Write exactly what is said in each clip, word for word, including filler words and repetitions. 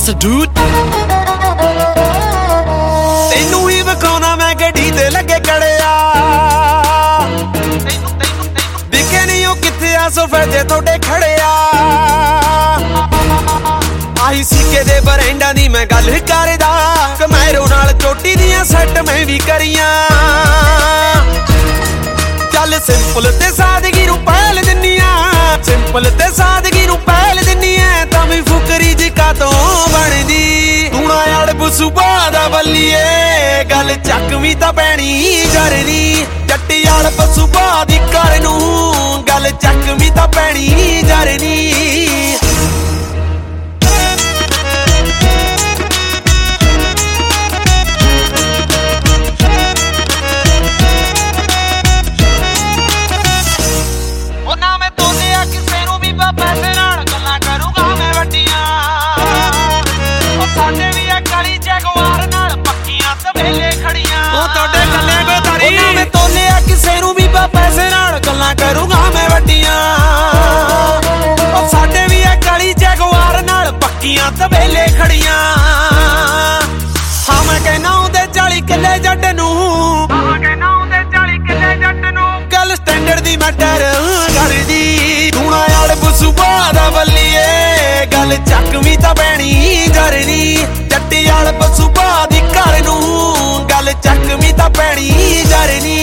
Master dude ਤੈਨੂੰ ਹੀ ਵਿਖਾਉਣਾ ਮੈਂ ਗੱਡੀ ਤੇ ਲੱਗੇ ਕੜਿਆ ਦਿਖੇ ਨਹੀਂ ਉਹ ਕਿੱਥੇ ਆ ਸੋਫੇ ਤੇ ਤੁਹਾਡੇ ਖੜਿਆ ਆਹੀ ਸਿੱਕੇ ਦੇ ਬਰੈਂਡਾਂ ਦੀ ਮੈਂ ਗੱਲ ਕਰਦਾ ਕਮੈਰੋ ਨਾਲ ਚੋਟੀ ਦੀਆਂ ਸੈੱਟ ਮੈਂ ਵੀ ਕਰੀਆਂ ਚੱਲ ਸਿੰਪਲ ਤੇ ਸਾਦਗੀ ਨੂੰ ਪਹਿਲ ਦਿੰਨੀਆਂ ਸਿੰਪਲ ਤੇ ਸਾਦਗੀ ਨੂੰ ਪਹਿਲ ਦਿੰਨੀਆਂ ਤਾਂ ਵੀ ਫੁਕਰੀ ਜੀ ਕਾਤੋਂ ਬਣਦੀ ਤੂੰ ਨਾ ਅੜਬ ਸੁਭਾ ਦਾ ਬੱਲੀਏ ਗੱਲ ਚੱਕਵੀਂ ਤਾਂ ਪੈਣੀ ਜਰਨੀ ਜੱਟੀ ਅੜਬ ਸੁਭਾ ਦੀ ਕਰ ਨੂੰ ਗੱਲ ਚੱਕਵੀਂ ਤਾਂ ਪੈਣੀ ਜਰਨੀ ਕਰੂੰਗਾ ਮੈਂ ਵੱਡੀਆਂ ਉਹ ਸਾਡੇ ਵੀ ਇਹ ਗਲੀ ਜੈਗਵਾਰ ਨਾਲ ਪੱਕੀਆਂ ਤਵੇਲੇ ਖੜੀਆਂ ਹਾਂ ਮੈਂ ਕਹਿਣਾ ਉਹਦੇ ਚਾਲੀ ਕਿੱਲੇ ਜੱਟ ਨੂੰ ਹਾਂ ਕਹਿਣਾ ਉਹਦੇ ਚਾਲੀ ਕਿੱਲੇ ਜੱਟ ਨੂੰ ਗੱਲ ਸਟੈਂਡਰਡ ਦੀ ਮੈਟਰ ਕਰਦੀ ਤੂੰ ਨਾ ਅੜਬ ਸੁਭਾ ਦਾ ਬੱਲੀਏ ਗੱਲ ਚੱਕਵੀਂ ਤਾਂ ਪੈਣੀ ਜਰਨੀ ਜੱਟੀ ਅੜਬ ਸੁਭਾ ਦੀ ਘਰ ਨੂੰ ਗੱਲ ਚੱਕਵੀਂ ਤਾਂ ਪੈਣੀ ਜਰਨੀ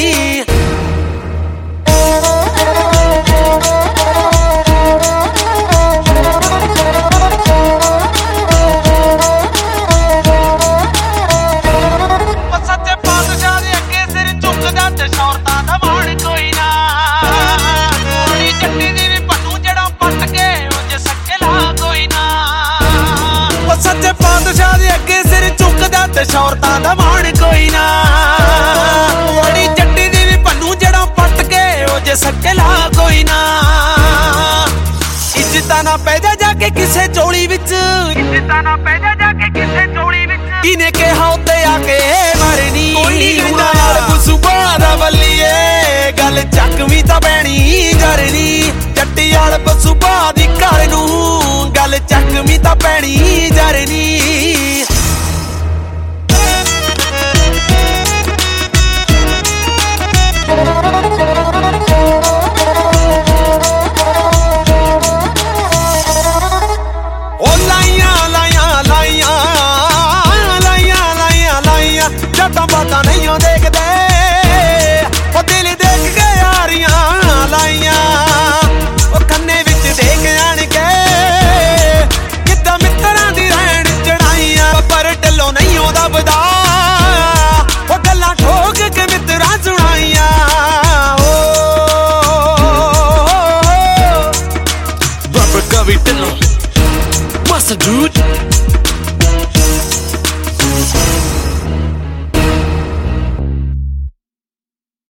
ਸੱਚੇ ਪਾਤਸ਼ਾਹ ਦੇ ਅੱਗੇ ਸਿਰ ਝੁਕਦਾ ਤੇ ਸ਼ੌਹਰਤਾਂ ਦਾ ਮਾਣ ਕੋਈ ਨਾ ਬੜੀ ਜੱਟੀ ਦੀ ਵੀ ਭੰਨੂ ਜੜਾਂ ਪੱਟ ਕੇ ਉਹ ਜੇ ਸੱਕੇ ਲਾ ਕੋਈ ਨਾ ਇੱਜ਼ਤਾਂ ਨਾ ਪੈ ਜਾ ਜਾ ਕੇ ਕਿਸੇ ਚੋਲੀ ਵਿੱਚ ਇੱਜ਼ਤਾਂ ਨਾ ਪੈ ਜਾ ਜਾ ਕੇ ਕਿਸੇ ਚੋਲੀ ਵਿੱਚ ਇਹਨੇ ਕਿਹਾ ਉੱਤੇ ਆ ਕੇ ਮਰਨੀ ਕੋਈ ਨਹੀਂ ਕਹਿੰਦਾ ਯਾਰ ਸੁਭਾ ਦਾ ਬੱਲੀਏ ਗੱਲ ਚੱਕਵੀਂ ਤਾਂ ਪੈਣੀ ਜਰਨੀ ਜੱਟੀ ਅੜਬ ਸੁਭਾ ਦੀ ਘਰ ਨੂੰ ਗੱਲ ਚੱਕਵੀਂ ਤਾਂ ਪੈਣੀ ਜਰਨੀ ਉਹ ਲਾਈਆਂ ਲਾਈਆਂ ਲਾਈਆਂ ਲਾਈਆਂ ਲਾਈਆਂ ਲਾਈਆਂ ਜੱਟਾਂ ਬਾਤਾਂ ਨਹੀਂ ਉਹ ਦੇਖਦੇ ਉਹ ਦਿਲ ਦੇਖ ਕੇ ਯਾਰੀਆਂ ਲਾਈਆਂ ਉਹ ਕੰਨੇ ਵਿੱਚ ਦੇਖ ਆਣ ਕੇ ਕਿੱਦਾਂ ਮਿੱਤਰਾਂ ਦੀ ਰਹਿਣ ਚੜਾਈਆਂ ਪਰ ਢੱਲੋਂ ਨਹੀਂ ਉਹ ਦਬਦਾ ਉਹ ਗੱਲਾਂ ਠੋਕ ਕੇ ਮਿੱਤਰਾਂ ਸੁਣਾਈਆਂ Rapper Gavi Dhillon Master dude